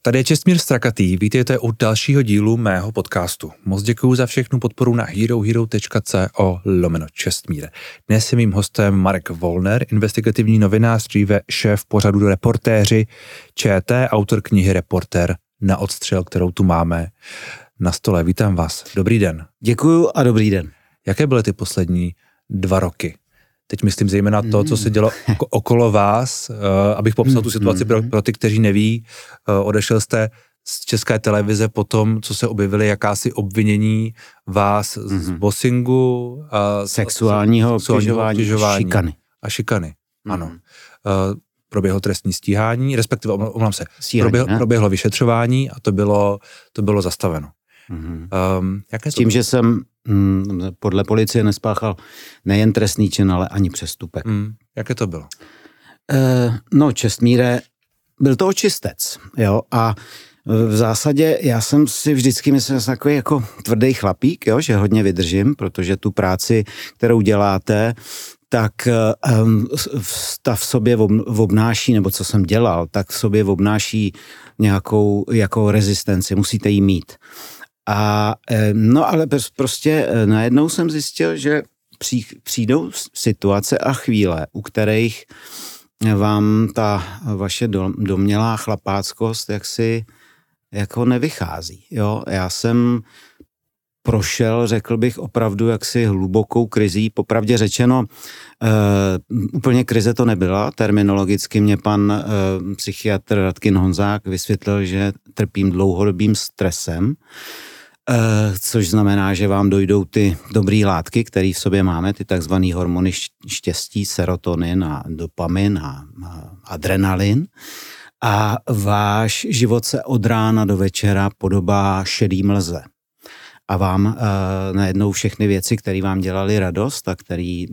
Tady je Čestmír Strakatý, vítejte u dalšího dílu mého podcastu. Moc děkuju za všechnu podporu na herohero.co/Čestmíre. Dnes je mým hostem Marek Wollner, investigativní novinář, dříve šéf pořadu Reportéři ČT, autor knihy Reportér na odstřel, kterou tu máme na stole. Vítám vás. Dobrý den. Děkuju a dobrý den. Jaké byly ty poslední 2 roky? Teď myslím zejména to, co se dělo okolo vás, abych popsal tu situaci pro ty, kteří neví. Odešel jste z České televize po tom, co se objevily jakási obvinění vás z bossingu, sexuálního obtěžování, šikany. A šikany, ano. Proběhlo trestní stíhání, respektive, omlouvám se, proběhlo vyšetřování a to bylo zastaveno. S tím, že jsem podle policie nespáchal nejen trestný čin, ale ani přestupek. Jaké to bylo? Čestmíre, byl to očistec, jo, a v zásadě já jsem si vždycky myslel, že jsem takový jako tvrdý chlapík, jo, že hodně vydržím, protože tu práci, kterou děláte, tak ta v sobě obnáší, nebo co jsem dělal, tak v sobě obnáší nějakou jako rezistenci, musíte ji mít. Ale prostě najednou jsem zjistil, že přijdou situace a chvíle, u kterých vám ta vaše domnělá chlapáckost jaksi jako nevychází. Jo? Já jsem prošel, řekl bych, opravdu jaksi hlubokou krizí. Popravdě řečeno, úplně krize to nebyla. Terminologicky mě pan psychiatr Radkin Honzák vysvětlil, že trpím dlouhodobým stresem, což znamená, že vám dojdou ty dobrý látky, které v sobě máme, ty takzvaný hormony štěstí, serotonin a dopamin a adrenalin. A váš život se od rána do večera podobá šedý mlze. A vám najednou všechny věci, které vám dělaly radost a které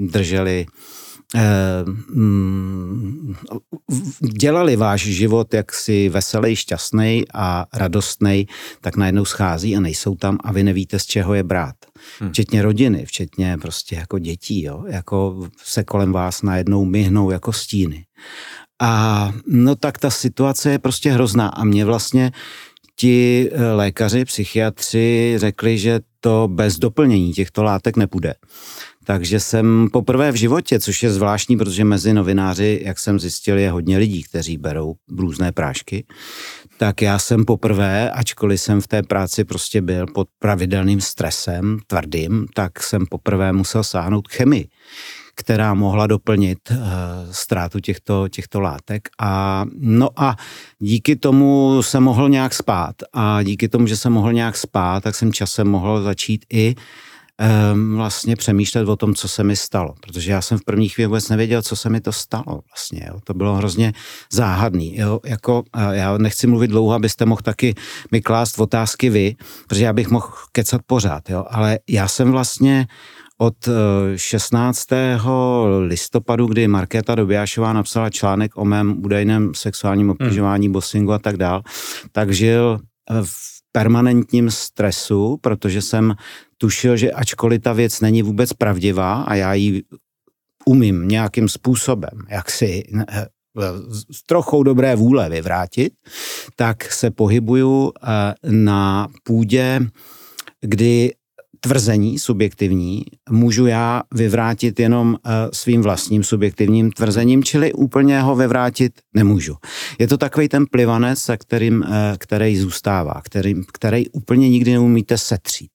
dělali váš život jaksi veselý, šťastný a radostný, tak najednou schází a nejsou tam a vy nevíte, z čeho je brát. Včetně rodiny, včetně prostě jako dětí, jo? Jako se kolem vás najednou myhnou jako stíny. A tak ta situace je prostě hrozná a mě vlastně ti lékaři, psychiatři řekli, že to bez doplnění těchto látek nepůjde. Takže jsem poprvé v životě, což je zvláštní, protože mezi novináři, jak jsem zjistil, je hodně lidí, kteří berou různé prášky, tak já jsem poprvé, ačkoliv jsem v té práci prostě byl pod pravidelným stresem, tvrdým, tak jsem poprvé musel sáhnout k chemii, která mohla doplnit ztrátu těchto látek. A díky tomu jsem mohl nějak spát. A díky tomu, že jsem mohl nějak spát, tak jsem časem mohl začít i vlastně přemýšlet o tom, co se mi stalo. Protože já jsem v první chvíli vůbec nevěděl, co se mi to stalo vlastně. Jo. To bylo hrozně záhadný. Jo. Já nechci mluvit dlouho, abyste mohl taky mi klást otázky vy, protože já bych mohl kecat pořád. Jo. Ale já jsem vlastně od 16. listopadu, kdy Markéta Dobiášová napsala článek o mém údajném sexuálním obtěžování, bossingu a tak dál, tak žil v permanentním stresu, protože jsem tušil, že ačkoliv ta věc není vůbec pravdivá a já ji umím nějakým způsobem, jak si s trochou dobré vůle vyvrátit, tak se pohybuju na půdě, kdy tvrzení subjektivní můžu já vyvrátit jenom svým vlastním subjektivním tvrzením, čili úplně ho vyvrátit nemůžu. Je to takový ten plivanec, který zůstává, který úplně nikdy neumíte setřít.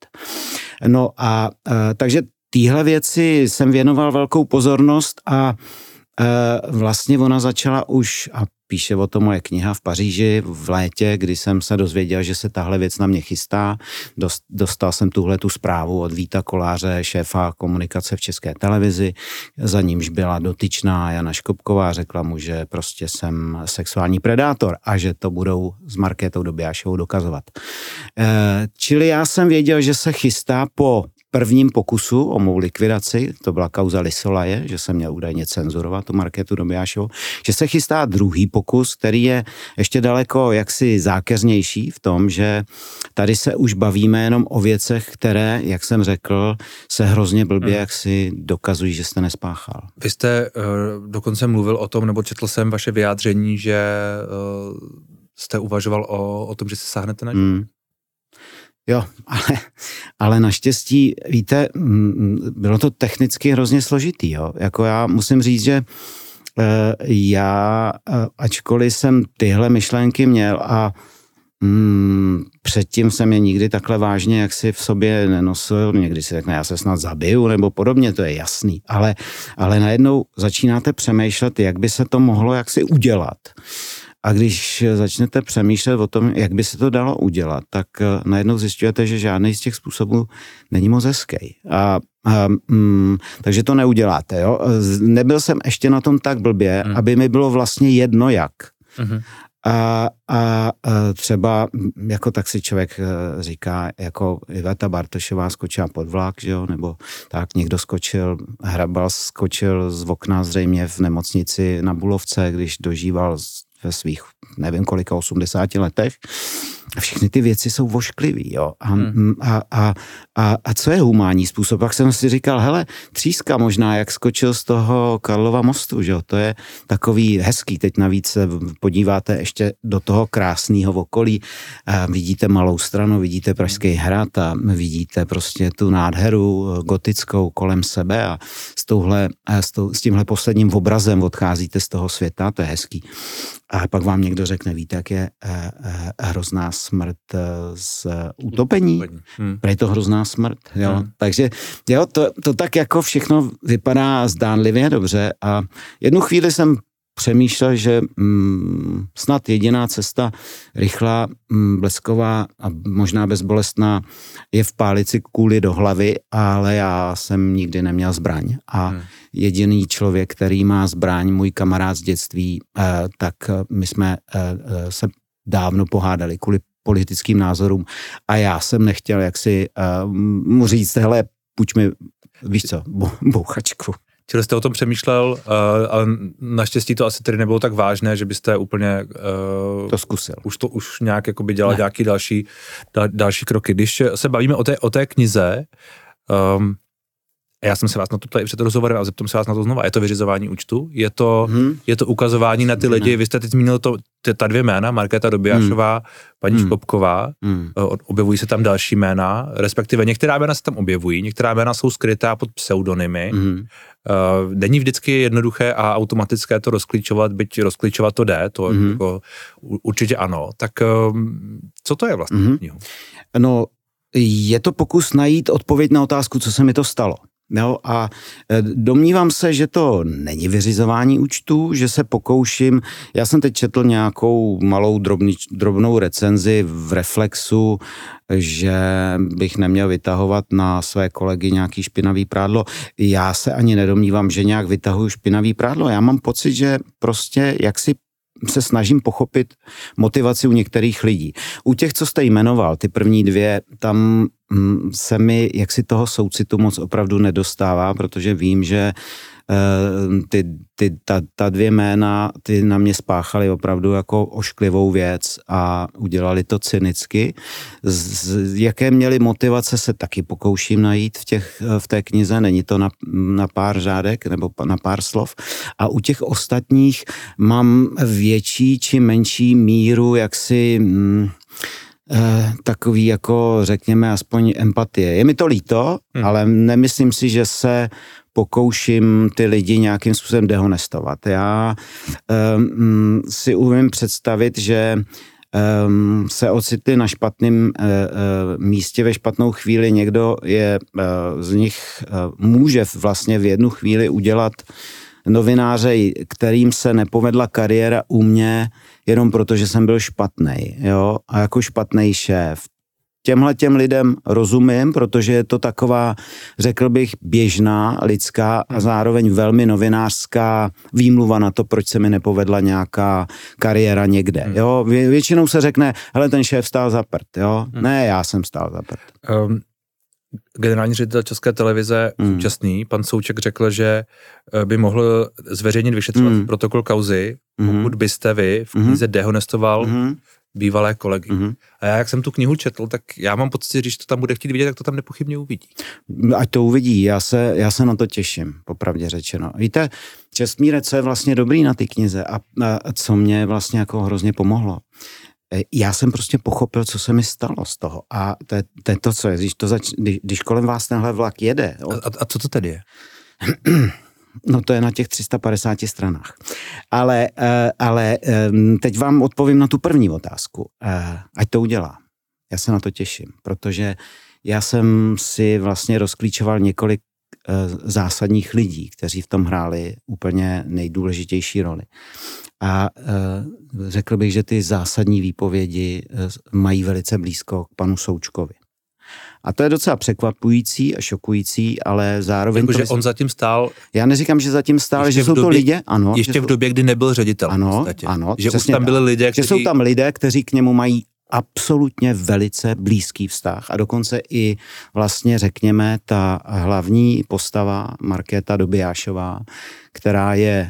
Takže téhle věci jsem věnoval velkou pozornost a vlastně ona začala už, a píše o tom moje kniha, v Paříži v létě, kdy jsem se dozvěděl, že se tahle věc na mě chystá. Dostal jsem tuhletu zprávu od Víta Koláře, šéfa komunikace v České televizi, za nímž byla dotyčná Jana Škopková, řekla mu, že prostě jsem sexuální predátor a že to budou s Markétou Dobiášovou dokazovat. Čili já jsem věděl, že se chystá po prvním pokusu o mou likvidaci, to byla kauza Lisolaje, že jsem měl údajně cenzurovat tu Markétu Dobiášovou, že se chystá druhý pokus, který je ještě daleko jaksi zákeřnější v tom, že tady se už bavíme jenom o věcech, které, jak jsem řekl, se hrozně blbě jaksi dokazují, že jste nespáchal. Vy jste dokonce mluvil o tom, nebo četl jsem vaše vyjádření, že jste uvažoval o tom, že si sáhnete na život? Jo, ale naštěstí, víte, bylo to technicky hrozně složitý, jo. Jako já musím říct, že já, ačkoliv jsem tyhle myšlenky měl a předtím jsem je nikdy takhle vážně, jak si v sobě nenosil, někdy si řekne, já se snad zabiju, nebo podobně, to je jasný, ale najednou začínáte přemýšlet, jak by se to mohlo jaksi udělat. A když začnete přemýšlet o tom, jak by se to dalo udělat, tak najednou zjišťujete, že žádný z těch způsobů není moc hezký. Takže to neuděláte. Jo? Nebyl jsem ještě na tom tak blbě, aby mi bylo vlastně jedno jak. A třeba, jako tak si člověk říká, jako Iveta Bartošová skočila pod vlak, že jo? Nebo tak někdo Hrabal skočil z okna zřejmě v nemocnici na Bulovce, když dožíval ve svých, nevím kolika, 80 letech. A všechny ty věci jsou vošklivý, jo. A co je humánní způsob? Pak jsem si říkal, hele, Tříska možná, jak skočil z toho Karlova mostu, že jo, to je takový hezký, teď navíc se podíváte ještě do toho krásného okolí, vidíte Malou Stranu, vidíte Pražský hrad a vidíte prostě tu nádheru gotickou kolem sebe a s tímhle posledním obrazem odcházíte z toho světa, to je hezký. A pak vám někdo řekne, víte, jak je hrozná smrt z utopení? Je to hrozná smrt, jo. Takže jo, to tak jako všechno vypadá zdánlivě dobře a jednu chvíli jsem přemýšlel, že snad jediná cesta rychlá, blesková a možná bezbolestná je vpálit si kůli do hlavy, ale já jsem nikdy neměl zbraň a jediný člověk, který má zbraň, můj kamarád z dětství, tak my jsme se dávno pohádali kvůli politickým názorům a já jsem nechtěl jaksi mu říct, hele, půjč mi, víš co, bouchačku. Čili jste o tom přemýšlel, ale naštěstí to asi tedy nebylo tak vážné, že byste úplně to zkusil. Už nějak jakoby dělal nějaký další kroky. Když se bavíme o té knize, já jsem se vás na to ptal i před rozhovorem a zeptám se vás na to znova. Je to vyřizování účtu? Je to ukazování na ty lidi? Vy jste teď zmínil ta dvě jména, Markéta Dobijášová, paní Škopková. Objevují se tam další jména, respektive některá jména se tam objevují, některá jména jsou skrytá pod pseudonymy. Není vždycky jednoduché a automatické to rozklíčovat, byť rozklíčovat to jde, to jako, určitě ano. Tak co to je vlastně knihu? No, je to pokus najít odpověď na otázku, co se mi to stalo. No a domnívám se, že to není vyřizování účtů, že se pokouším, já jsem teď četl nějakou malou drobnou recenzi v Reflexu, že bych neměl vytahovat na své kolegy nějaký špinavý prádlo. Já se ani nedomnívám, že nějak vytahuju špinavý prádlo. Já mám pocit, že prostě jaksi se snažím pochopit motivaci u některých lidí. U těch, co jste jmenoval, ty první dvě, tam se mi jaksi toho soucitu moc opravdu nedostává, protože vím, že ta dvě jména, ty na mě spáchaly opravdu jako ošklivou věc a udělali to cynicky. Jaké měli motivace se taky pokouším najít v té knize, není to na pár řádek nebo na pár slov. A u těch ostatních mám větší či menší míru jaksi takový jako řekněme aspoň empatie. Je mi to líto, ale nemyslím si, že se pokouším ty lidi nějakým způsobem dehonestovat. Já si umím představit, že se ocitli na špatném místě ve špatnou chvíli. Někdo z nich může vlastně v jednu chvíli udělat novináře, kterým se nepovedla kariéra u mě, jenom proto, že jsem byl špatnej, jo, a jako špatnej šéf. Těm lidem rozumím, protože je to taková, řekl bych, běžná, lidská a zároveň velmi novinářská výmluva na to, proč se mi nepovedla nějaká kariéra někde. Jo? Většinou se řekne, hele, ten šéf stál za prd, jo? Ne, já jsem stál za prd. Generální ředitel České televize současný, pan Souček, řekl, že by mohl zveřejnit vyšetřovací protokol kauzy, pokud byste vy v knize dehonestoval bývalé kolegy. A já, jak jsem tu knihu četl, tak já mám pocit, že když to tam bude chtít vidět, tak to tam nepochybně uvidí. Ať to uvidí, já se na to těším, popravdě řečeno. Víte, Čestmíre, co je vlastně dobrý na té knize a co mě vlastně jako hrozně pomohlo, já jsem prostě pochopil, co se mi stalo z toho. A to je to, co je. Když kolem vás tenhle vlak jede. A co to tedy je? No to je na těch 350 stranách. Ale teď vám odpovím na tu první otázku. Ať to udělá. Já se na to těším, protože já jsem si vlastně rozklíčoval několik zásadních lidí, kteří v tom hráli úplně nejdůležitější roli. A řekl bych, že ty zásadní výpovědi mají velice blízko k panu Součkovi. A to je docela překvapující a šokující, ale zároveň... Jako, že on zatím stál... Já neříkám, že zatím stál, ale že jsou to lidé... Ano, ještě v době, kdy nebyl ředitel. Ano, že už tam byli lidé, kteří... Že jsou tam lidé, kteří k němu mají absolutně velice blízký vztah a dokonce i vlastně řekněme ta hlavní postava Markéta Dobijášová, která je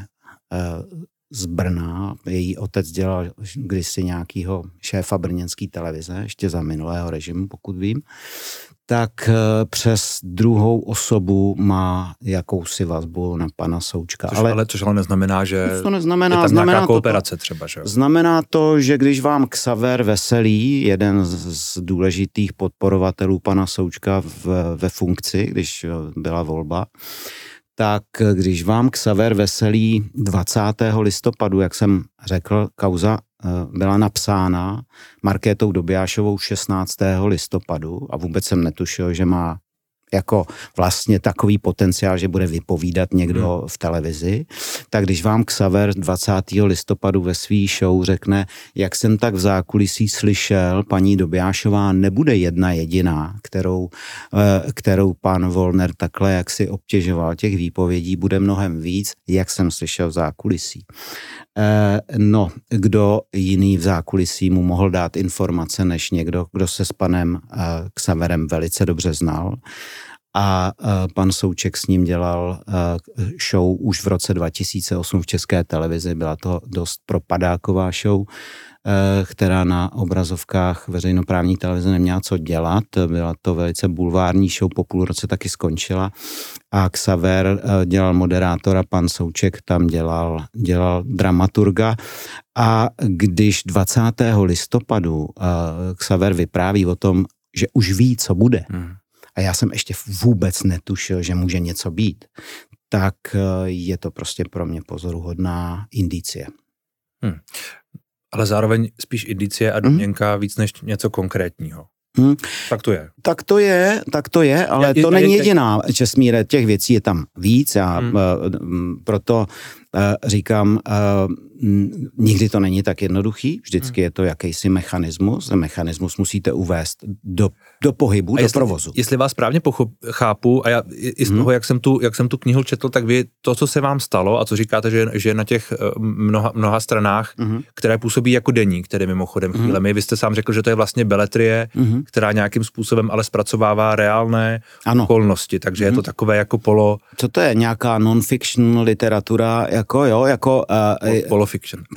z Brna, její otec dělal kdysi nějakýho šéfa brněnské televize, ještě za minulého režimu, pokud vím, tak přes druhou osobu má jakousi vazbu na pana Součka. Což ale neznamená, že to neznamená, je tam nějaká kooperace třeba, že? Znamená to, že když vám Xaver Veselý, jeden z důležitých podporovatelů pana Součka ve funkci, když byla volba, tak když vám Xaver Veselý 20. listopadu, jak jsem řekl, kauza byla napsána Markétou Dobijášovou 16. listopadu a vůbec jsem netušil, že má jako vlastně takový potenciál, že bude vypovídat někdo v televizi, tak když vám Xaver 20. listopadu ve svý show řekne, jak jsem tak v zákulisí slyšel, paní Dobijášová nebude jedna jediná, kterou pan Wollner takhle jaksi obtěžoval, těch výpovědí bude mnohem víc, jak jsem slyšel v zákulisí. No, kdo jiný v zákulisí mu mohl dát informace, než někdo, kdo se s panem Xaverem velice dobře znal. A pan Souček s ním dělal show už v roce 2008 v České televizi. Byla to dost propadáková show, která na obrazovkách veřejnoprávní televize neměla co dělat. Byla to velice bulvární show, po půl roce taky skončila. A Xaver dělal moderátora, pan Souček tam dělal dramaturga. A když 20. listopadu Xaver vypráví o tom, že už ví, co bude, a já jsem ještě vůbec netušil, že může něco být, tak je to prostě pro mě pozoruhodná indicie. Ale zároveň spíš indicie a domněnka víc než něco konkrétního. Tak to je. Tak to je, ale to není jediná, Česmíre, těch věcí je tam víc a proto říkám, nikdy to není tak jednoduchý, vždycky je to jakýsi mechanismus. Ten mechanismus musíte uvést do pohybu, do provozu. Jestli vás správně chápu, a já i z toho, jak jsem tu knihu četl, tak vy to, co se vám stalo a co říkáte, že na těch mnoha stranách, které působí jako deník, které mimochodem chvílemi, vy jste sám řekl, že to je vlastně beletrie, která nějakým způsobem ale zpracovává reálné okolnosti, takže je to takové jako Co to je? Nějaká non-fiction literatura, Polofiction.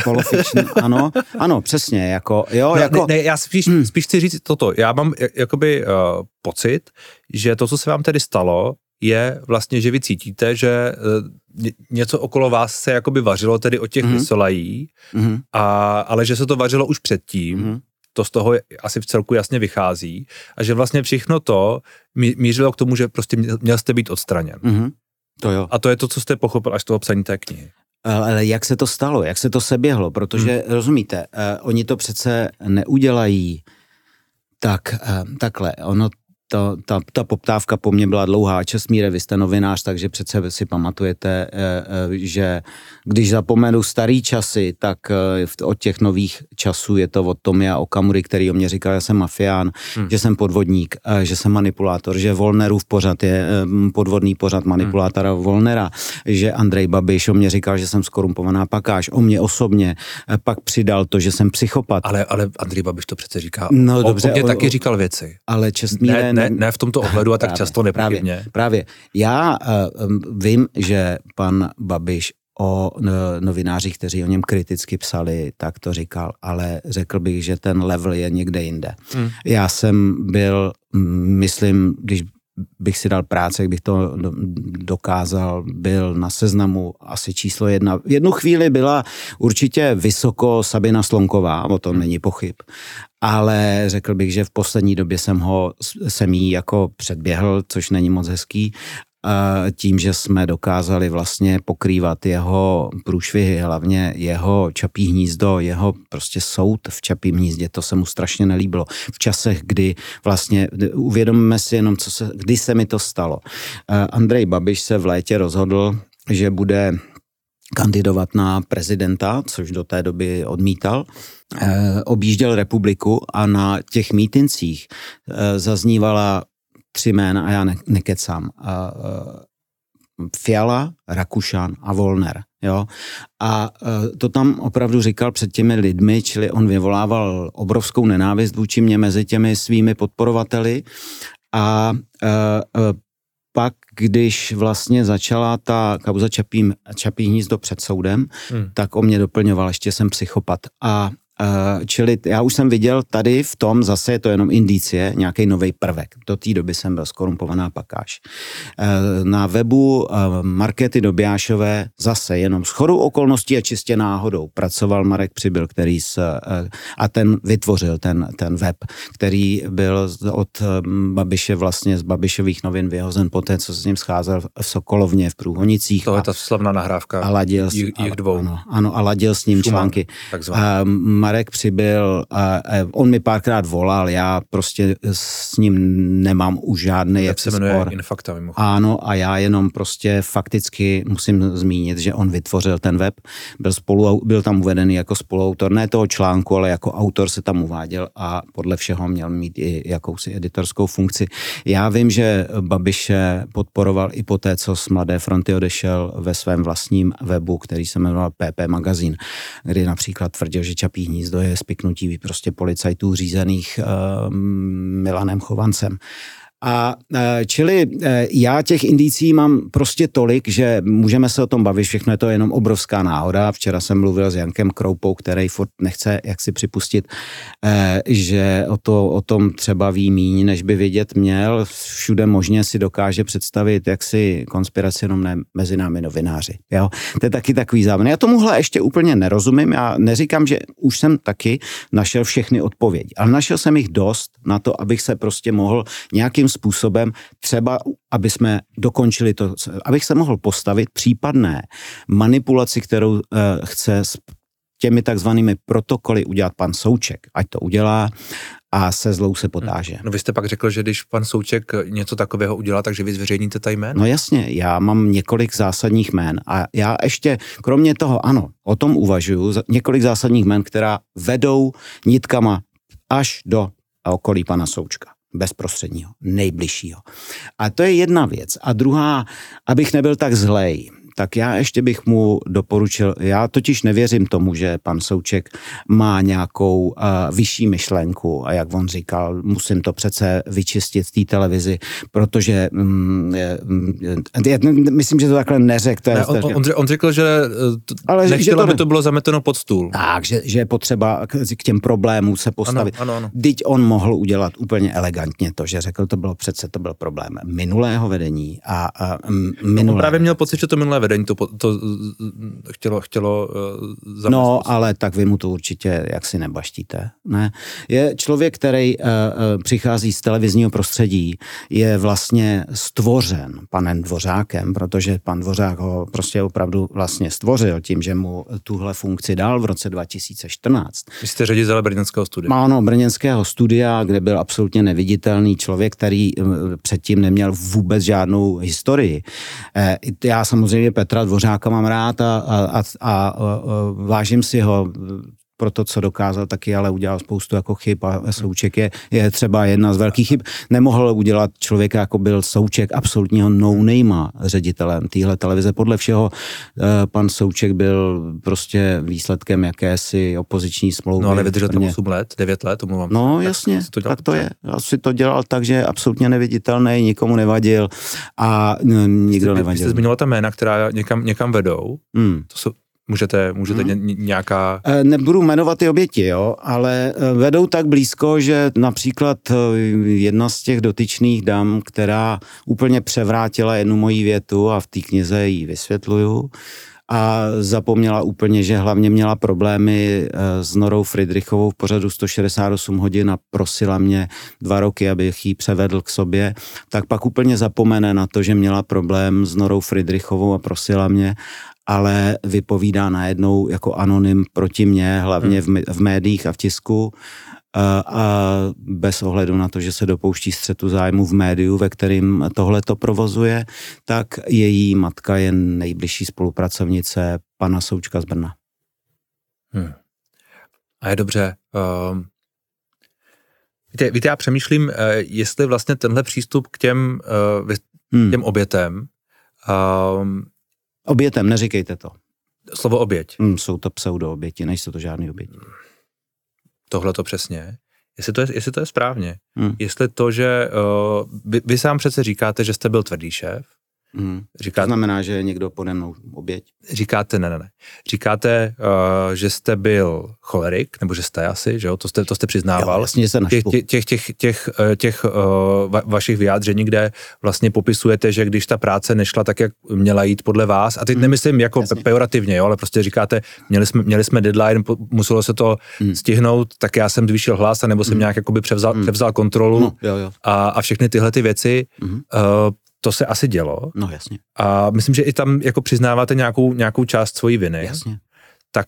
Ano, přesně, já spíš chci říct toto. Já mám jakoby pocit, že to, co se vám tedy stalo, je vlastně, že vy cítíte, že něco okolo vás se jakoby vařilo tedy od těch vysolají, ale že se to vařilo už předtím, to z toho asi v celku jasně vychází, a že vlastně všechno to mířilo k tomu, že prostě měl jste být odstraněn. To jo. A to je to, co jste pochopil až z toho psaní té knihy. Ale jak se to stalo, jak se to seběhlo, protože rozumíte, oni to přece neudělají takhle, ta poptávka po mně byla dlouhá. Česmíre, vy jste novinář, takže přece si pamatujete, že když zapomenu starý časy, tak od těch nových časů je to od Tomia Okamury, který o mě říkal, že jsem mafián, že jsem podvodník, že jsem manipulátor, že Wollnerův pořad je podvodný pořad manipulátora Wollnera, že Andrej Babiš o mě říkal, že jsem skorumpovaná pakáž, o mě osobně, pak přidal to, že jsem psychopat. Ale Andrej Babiš to přece říká. No dobře. On mě taky říkal věci. Ale Česmíre, ne v tomto ohledu a tak často nepochybně. Právě. Já vím, že pan Babiš o novinářích, kteří o něm kriticky psali, tak to říkal, ale řekl bych, že ten level je někde jinde. Já jsem byl, myslím, když bych si dal práce, jak bych to dokázal, byl na seznamu asi číslo 1. V jednu chvíli byla určitě vysoko Sabina Slonková, o tom není pochyb, ale řekl bych, že v poslední době jsem jí jako předběhl, což není moc hezký, tím, že jsme dokázali vlastně pokrývat jeho průšvihy, hlavně jeho Čapí hnízdo, jeho prostě soud v Čapím hnízdě, to se mu strašně nelíbilo. V časech, kdy vlastně, uvědomíme si jenom, kdy se mi to stalo. Andrej Babiš se v létě rozhodl, že bude kandidovat na prezidenta, což do té doby odmítal. Objížděl republiku a na těch mítincích zaznívala 3 jména a já nekecám. Fiala, Rakušan a Wollner. Jo? A to tam opravdu říkal před těmi lidmi, čili on vyvolával obrovskou nenávist vůči mě mezi těmi svými podporovateli a pak, když vlastně začala ta kauza Čapí hnízdo před soudem, tak o mě doplňoval, ještě jsem psychopat. Čili já už jsem viděl tady v tom, zase je to jenom indicie, nějaký nový prvek. Do té doby jsem byl skorumpovaná pakáž. Na webu Markéty Dobiášové zase jenom shodou okolností a čistě náhodou pracoval Marek Přibyl, a ten vytvořil ten web, který byl od Babiše vlastně z Babišových novin vyhozen poté, co se s ním scházel v Sokolovně v Průhonicích. To je ta slavná nahrávka. A ladil, jich dvou. Ano, a ladil s ním články. Marek Přibyl, on mi párkrát volal, já prostě s ním nemám už žádný jaksi spor. Infakta, ano, a já jenom prostě fakticky musím zmínit, že on vytvořil ten web, byl tam uvedený jako spoluautor, ne toho článku, ale jako autor se tam uváděl a podle všeho měl mít i jakousi editorskou funkci. Já vím, že Babiše podporoval i poté, co z Mladé fronty odešel ve svém vlastním webu, který se jmenoval PP Magazín, kdy například tvrdil, že Čapí hnízdo je spiknutí prostě policajtů řízených Milanem Chovancem. Čili já těch indicí mám prostě tolik, že můžeme se o tom bavit, všechno je to jenom obrovská náhoda. Včera jsem mluvil s Jankem Kroupou, který furt nechce jaksi připustit, že o tom třeba ví míň, než by vědět měl. Všude možně si dokáže představit jaksi konspiraci jenom ne mezi námi novináři. Jo? To je taky takový závěr. Já tomuhle ještě úplně nerozumím. Já neříkám, že už jsem taky našel všechny odpovědi, ale našel jsem jich dost na to, abych se prostě mohl nějakým způsobem třeba, aby jsme dokončili to, abych se mohl postavit případné manipulaci, kterou chce s těmi takzvanými protokoly udělat pan Souček, ať to udělá a se zlou se potáže. No vy jste pak řekl, že když pan Souček něco takového udělá, takže vy zveřejníte ta jména? No jasně, já mám několik zásadních jmén a já ještě, kromě toho, ano, o tom uvažuju, několik zásadních jmén, která vedou nitkama až do okolí pana Součka. Bezprostředního, nejbližšího. A to je jedna věc. A druhá, abych nebyl tak zlej, tak já ještě bych mu doporučil, já totiž nevěřím tomu, že pan Souček má nějakou vyšší myšlenku a jak on říkal, musím to přece vyčistit v té televizi, protože myslím, že to takhle neřekl. On řekl, že nechtěl, aby to bylo zameteno pod stůl. Tak, že je potřeba k těm problémům se postavit. Ano. Vždyť on mohl udělat úplně elegantně to, že řekl, to byl problém minulého vedení a On právě měl pocit, že to minulé vedení to chtělo zamyslet. No, ale tak vy mu to určitě jaksi nebaštíte. Ne? Je člověk, který přichází z televizního prostředí, je vlastně stvořen panem Dvořákem, protože pan Dvořák ho prostě opravdu vlastně stvořil tím, že mu tuhle funkci dal v roce 2014. Vy jste ředitel brněnského studia. Ano, brněnského studia, kde byl absolutně neviditelný člověk, který předtím neměl vůbec žádnou historii. Já samozřejmě Petra Dvořáka mám rád a vážím si ho pro to, co dokázal, taky ale udělal spoustu jako chyb a Souček je třeba jedna z velkých chyb. Nemohl udělat člověka, jako byl Souček, absolutního no-name ředitelem téhle televize. Podle všeho pan Souček byl prostě výsledkem jakési opoziční smlouvy. No ale vydržel tam 8 let, 9 let, tomu vám. No jasně, tak to je. Asi to dělal tak, že je absolutně neviditelný, nikomu nevadil a nikdo nevadil. Vy jste zmiňoval ta jména, která někam vedou. To jsou Můžete nějaká... Nebudu jmenovat ty oběti, jo, ale vedou tak blízko, že například jedna z těch dotyčných dam, která úplně převrátila jednu moji větu a v té knize ji vysvětluju, a zapomněla úplně, že hlavně měla problémy s Norou Friedrichovou v pořadu 168 hodin a prosila mě 2 roky, abych ji převedl k sobě, tak pak úplně zapomene na to, že měla problém s Norou Friedrichovou a prosila mě, ale vypovídá najednou jako anonym proti mně, hlavně v médiích a v tisku, a bez ohledu na to, že se dopouští střetu zájmu v médiu, ve kterým tohle to provozuje, tak její matka je nejbližší spolupracovnice pana Součka z Brna. A je dobře. Víte, já přemýšlím, jestli vlastně tenhle přístup k těm obětem... Obětem, neříkejte to. Slovo oběť. Jsou to pseudo-oběti, nejsou to žádný oběti. Tohle to přesně. Jestli to je správně. Jestli to, že vy sám přece říkáte, že jste byl tvrdý šéf. To znamená, že je někdo pode mnou oběť? Říkáte, ne. Říkáte, že jste byl cholerik, nebo že jste asi, že jo? To jste přiznával. Jo, jasně, že se našpu. Těch vašich vyjádření, kde vlastně popisujete, že když ta práce nešla tak, jak měla jít podle vás, a teď nemyslím jako pejorativně, jo, ale prostě říkáte, měli jsme deadline, muselo se to stihnout, tak já jsem zvýšil hlas, anebo jsem nějak jakoby převzal kontrolu a všechny tyhle ty věci, to se asi dělo. No jasně. A myslím, že i tam jako přiznáváte nějakou část svojí viny. Jasně. Tak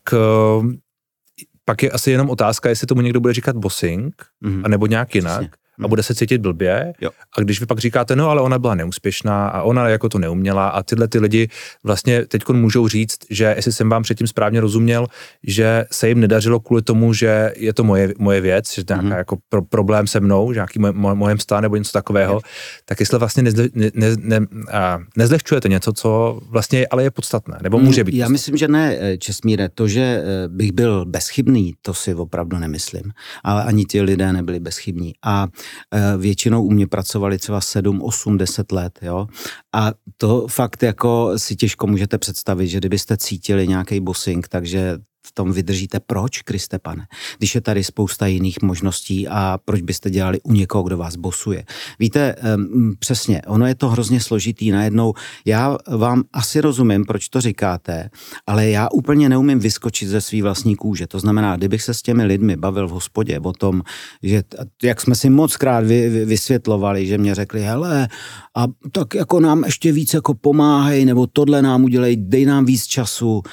pak je asi jenom otázka, jestli tomu někdo bude říkat bossing, anebo nějak jinak. Jasně. A bude se cítit blbě. Jo. A když vy pak říkáte, no ale ona byla neúspěšná a ona jako to neuměla a tyhle ty lidi vlastně teďkon můžou říct, že jestli jsem vám předtím správně rozuměl, že se jim nedařilo kvůli tomu, že je to moje věc, že nějaká jako problém se mnou, že nějaký mojem stán nebo něco takového, tak jestli vlastně nezlehčujete něco, co vlastně ale je podstatné, nebo může být. Já myslím, že ne, Česmíre, to, že bych byl bezchybný, to si opravdu nemyslím, ale ani ti lidé nebyli bezchybní. A většinou u mě pracovali třeba 7, 8, 10 let, jo. A to fakt jako si těžko můžete představit, že kdybyste cítili nějaký bossing, takže v tom vydržíte. Proč, Kriste pane? Když je tady spousta jiných možností a proč byste dělali u někoho, kdo vás bosuje? Víte, přesně, ono je to hrozně složitý najednou. Já vám asi rozumím, proč to říkáte, ale já úplně neumím vyskočit ze svý vlastní kůže. To znamená, kdybych se s těmi lidmi bavil v hospodě o tom, že jak jsme si mockrát vysvětlovali, že mě řekli, hele, a tak jako nám ještě víc jako pomáhej, nebo tohle nám udělej, dej nám víc času,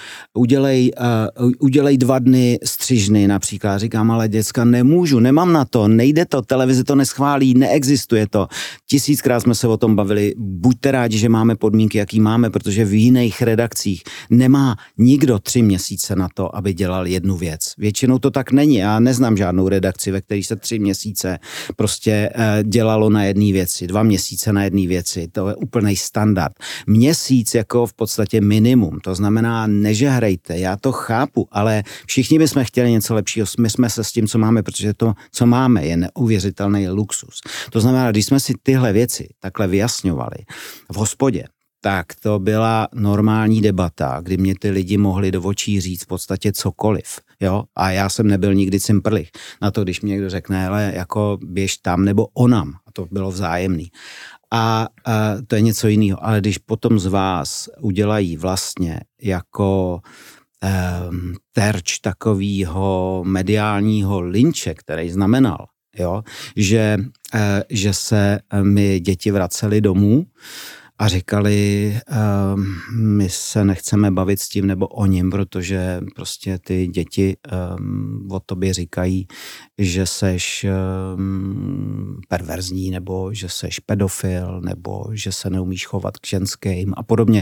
udělej 2 dny střižny například. Říkám, ale děcka, nemůžu, nemám na to, nejde to, televize to neschválí, neexistuje to. 1000krát jsme se o tom bavili, buďte rádi, že máme podmínky, jaký máme, protože v jiných redakcích nemá nikdo 3 měsíce na to, aby dělal jednu věc. Většinou to tak není, já neznám žádnou redakci, ve které se 3 měsíce prostě dělalo na jedné věci, 2 měsíce na jedné věci, to je úplný standard. Měsíc jako v podstatě minimum, to znamená nežehrejte, já to chápu, ale všichni bychom chtěli něco lepšího, my jsme se s tím, co máme, protože to, co máme, je neuvěřitelný luxus. To znamená, když jsme si tyhle věci takhle vyjasňovali v hospodě, tak to byla normální debata, kdy mě ty lidi mohli do očí říct v podstatě cokoliv, jo, a já jsem nebyl nikdy cimprlich na to, když mě někdo řekne, hele, jako běž tam nebo onam, a to bylo vzájemný. A to je něco jiného, ale když potom z vás udělají vlastně jako terč takového mediálního lynče, který znamenal, jo, že se mi děti vracely domů a říkali, my se nechceme bavit s tím nebo o ním, protože prostě ty děti o tobě říkají, že seš perverzní, nebo že seš pedofil, nebo že se neumíš chovat k ženským a podobně.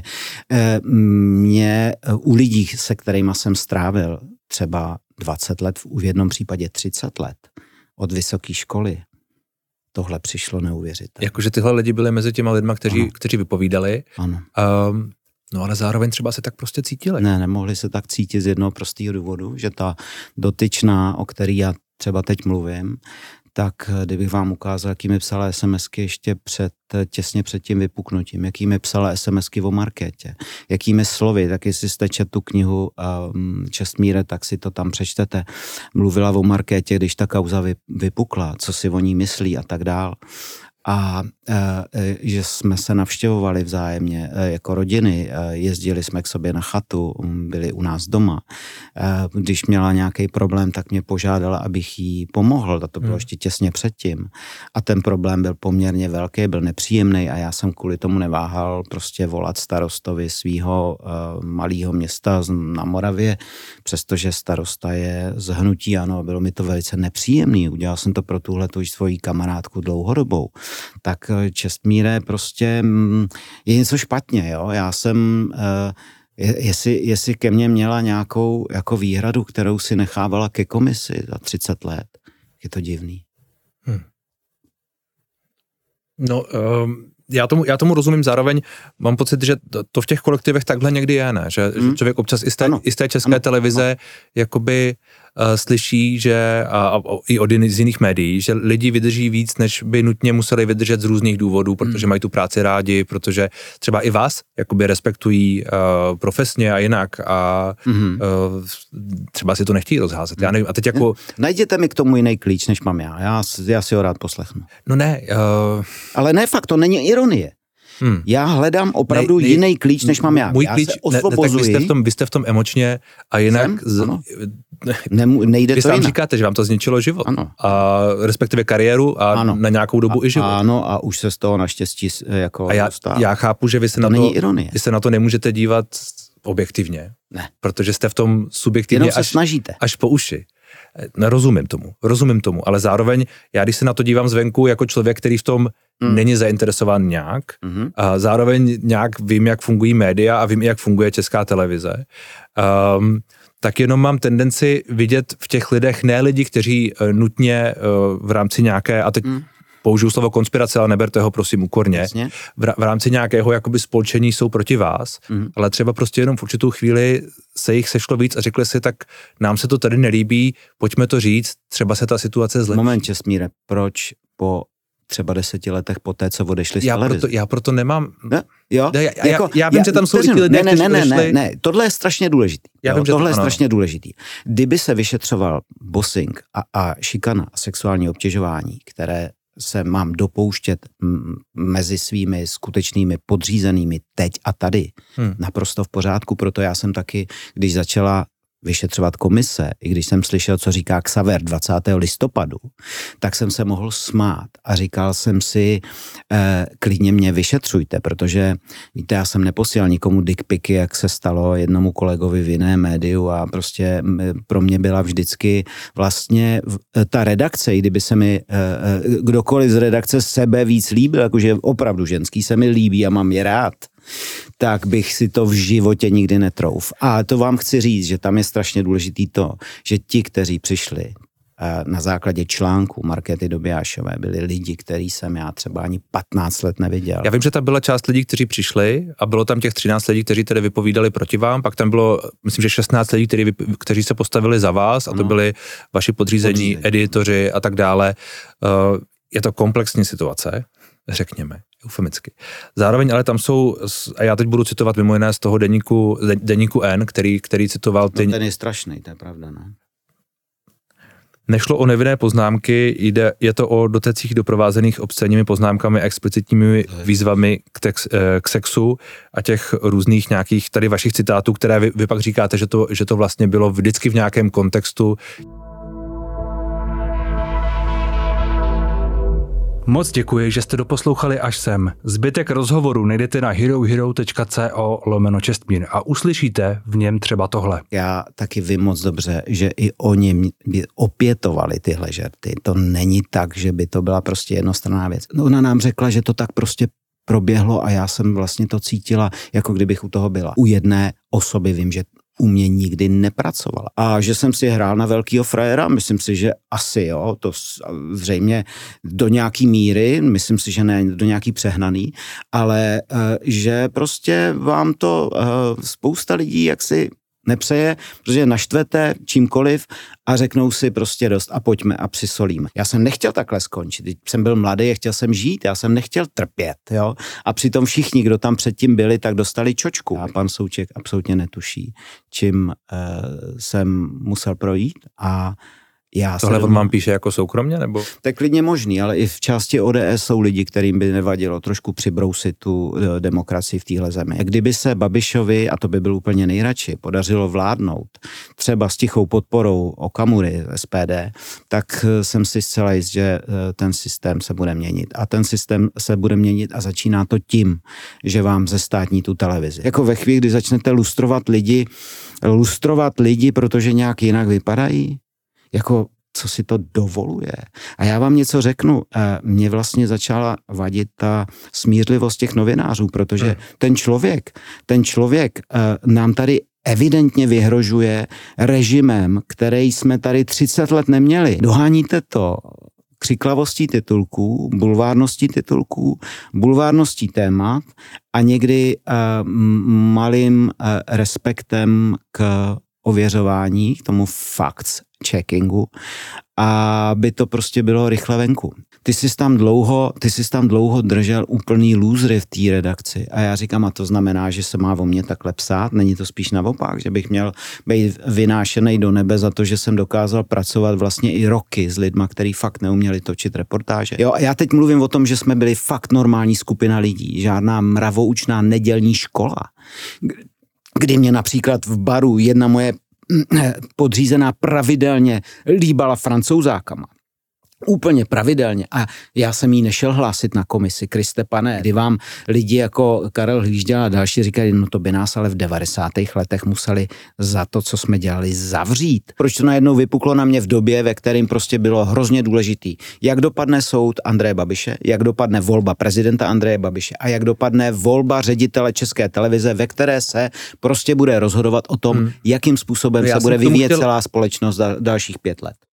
Mě u lidí, se kterýma jsem strávil třeba 20 let, v jednom případě 30 let od vysoké školy, tohle přišlo neuvěřitelné. Jakože tyhle lidi byli mezi těma lidma, kteří vypovídali. Ano. No ale zároveň třeba se tak prostě cítili. Ne, nemohli se tak cítit z jednoho prostého důvodu, že ta dotyčná, o který já třeba teď mluvím, tak kdybych vám ukázal, jaký mi psala SMSky ještě těsně před tím vypuknutím, jaký mi psala SMSky o Markétě, jakými slovy, tak jestli jste četl tu knihu Čestmíre, tak si to tam přečtete. Mluvila o Markétě, když ta kauza vypukla, co si o ní myslí a tak dál. A že jsme se navštěvovali vzájemně jako rodiny, jezdili jsme k sobě na chatu, byli u nás doma. Když měla nějaký problém, tak mě požádala, abych jí pomohl, a to bylo ještě těsně předtím. A ten problém byl poměrně velký, byl nepříjemný a já jsem kvůli tomu neváhal prostě volat starostovi svého malého města na Moravě, přestože starosta je z hnutí ANO, bylo mi to velice nepříjemný. Udělal jsem to pro tuhletu svoji kamarádku dlouhodobou. Tak Čestmíre, prostě je něco špatně, jo. Já jsem, jestli ke mně měla nějakou jako výhradu, kterou si nechávala ke komisi za 30 let, je to divný. No, já tomu rozumím, zároveň mám pocit, že to v těch kolektivech takhle někdy je, ne? Že člověk občas i z té české televize jakoby slyší, že a i od z jiných médií, že lidi vydrží víc, než by nutně museli vydržet z různých důvodů, protože mají tu práci rádi, protože třeba i vás jakoby respektují profesně a jinak a třeba si to nechtějí rozházet. Já nevím, a teď jako... Najděte mi k tomu jiný klíč, než mám já si ho rád poslechnu. No ne. Ale ne, fakt, to není ironie. Já hledám opravdu jiný klíč, než mám já. Můj klíč, se osvobozuji. Tak vy jste v tom emočně a jinak... Nejde vy to sám jinak. Říkáte, že vám to zničilo život. Ano. A respektive kariéru a na nějakou dobu i život. Ano, a už se z toho naštěstí jako dostává. Já chápu, že vy se na to nemůžete dívat objektivně. Ne. Protože jste v tom subjektivně až po uši. Rozumím tomu, ale zároveň já, když se na to dívám zvenku jako člověk, který v tom není zainteresován nějak, a zároveň nějak vím, jak fungují média a vím, jak funguje Česká televize, tak jenom mám tendenci vidět v těch lidech ne lidi, kteří nutně v rámci nějaké, a teď použiju slovo konspirace, ale neberte ho prosím úkorně, v rámci nějakého jakoby spolčení jsou proti vás, ale třeba prostě jenom v určitou chvíli se jich sešlo víc a řekli si, tak nám se to tady nelíbí, pojďme to říct, třeba se ta situace zlepší. Moment, Čestmíre, proč po třeba 10 letech po té, co odešli z televize? Já proto nemám... Ne? Jo? Já vím, že tam jsou i ty lidé, kteří odešli... Ne, tohle je strašně důležitý. Tohle je strašně důležitý. Kdyby se vyšetřoval bossing a šikana a sexuální obtěžování, které se mám dopouštět mezi svými skutečnými podřízenými teď a tady, naprosto v pořádku, proto já jsem taky, když začala vyšetřovat komise, i když jsem slyšel, co říká Xaver 20. listopadu, tak jsem se mohl smát a říkal jsem si, klidně mě vyšetřujte, protože víte, já jsem neposílal nikomu dickpiky, jak se stalo jednomu kolegovi v jiném médiu a prostě pro mě byla vždycky vlastně ta redakce, i kdyby se mi kdokoliv z redakce sebe víc líbil, jakože opravdu ženský se mi líbí a mám je rád, tak bych si to v životě nikdy netrouf. A to vám chci říct, že tam je strašně důležitý to, že ti, kteří přišli na základě článku Markéty Dobiášové, byli lidi, který jsem já třeba ani 15 let neviděl. Já vím, že tam byla část lidí, kteří přišli a bylo tam těch 13 lidí, kteří tedy vypovídali proti vám, pak tam bylo, myslím, že 16 lidí, kteří se postavili za vás a to byli vaši podřízení, editoři a tak dále. Je to komplexní situace, řekněme, eufemicky. Zároveň ale tam jsou, a já teď budu citovat mimo jiné z toho deníku N, který citoval ty... No ten je strašný, to je pravda, ne? Nešlo o nevinné poznámky, je to o dotecích doprovázených obscenními poznámkami a explicitními výzvami k sexu a těch různých nějakých tady vašich citátů, které vy pak říkáte, že to vlastně bylo vždycky v nějakém kontextu. Moc děkuji, že jste doposlouchali až sem. Zbytek rozhovoru najdete na herohero.co/Čestmír a uslyšíte v něm třeba tohle. Já taky vím moc dobře, že i oni opětovali tyhle žerty. To není tak, že by to byla prostě jednostranná věc. No, ona nám řekla, že to tak prostě proběhlo a já jsem vlastně to cítila, jako kdybych u toho byla. U jedné osoby vím, že u mě nikdy nepracovala. A že jsem si hrál na velkýho frajera, myslím si, že asi jo, to zřejmě do nějaký míry, myslím si, že ne do nějaký přehnaný, ale že prostě vám to spousta lidí jaksi nepřeje, protože naštvete čímkoliv a řeknou si prostě dost a pojďme a přisolíme. Já jsem nechtěl takhle skončit, když jsem byl mladý a chtěl jsem žít, já jsem nechtěl trpět, jo. A přitom všichni, kdo tam předtím byli, tak dostali čočku. A pan Souček absolutně netuší, čím jsem musel projít a tohle on vám píše jako soukromně, nebo? To je klidně možný, ale i v části ODS jsou lidi, kterým by nevadilo trošku přibrousit tu demokracii v téhle zemi. Kdyby se Babišovi, a to by byl úplně nejradši, podařilo vládnout třeba s tichou podporou Okamury SPD, tak jsem si zcela jist, že ten systém se bude měnit. A ten systém se bude měnit a začíná to tím, že vám zestátní tu televizi. Jako ve chvíli, kdy začnete lustrovat lidi, protože nějak jinak vypadají, jako co si to dovoluje. A já vám něco řeknu, mě vlastně začala vadit ta smířlivost těch novinářů, protože ten člověk nám tady evidentně vyhrožuje režimem, který jsme tady 30 let neměli. Doháníte to křiklavostí titulků, bulvárností témat a někdy malým respektem k ověřování, k tomu facts checkingu, aby to prostě bylo rychle venku. Ty jsi tam dlouho držel úplný lůzry v té redakci a já říkám, a to znamená, že se má o mě takhle psát, není to spíš naopak, že bych měl být vynášenej do nebe za to, že jsem dokázal pracovat vlastně i roky s lidma, kteří fakt neuměli točit reportáže. Jo, a já teď mluvím o tom, že jsme byli fakt normální skupina lidí, žádná mravoučná nedělní škola, kdy mě například v baru jedna moje podřízená pravidelně líbala Francouzákama. Úplně pravidelně. A já jsem jí nešel hlásit na komisi, Kriste pane, kdy vám lidi jako Karel Hlížďal a další říkají, no to by nás ale v 90. letech museli za to, co jsme dělali, zavřít. Proč to najednou vypuklo na mě v době, ve kterým prostě bylo hrozně důležitý, jak dopadne soud Andreje Babiše, jak dopadne volba prezidenta Andreje Babiše a jak dopadne volba ředitele České televize, ve které se prostě bude rozhodovat o tom, jakým způsobem se bude vyvíjet celá společnost dalších 5 let.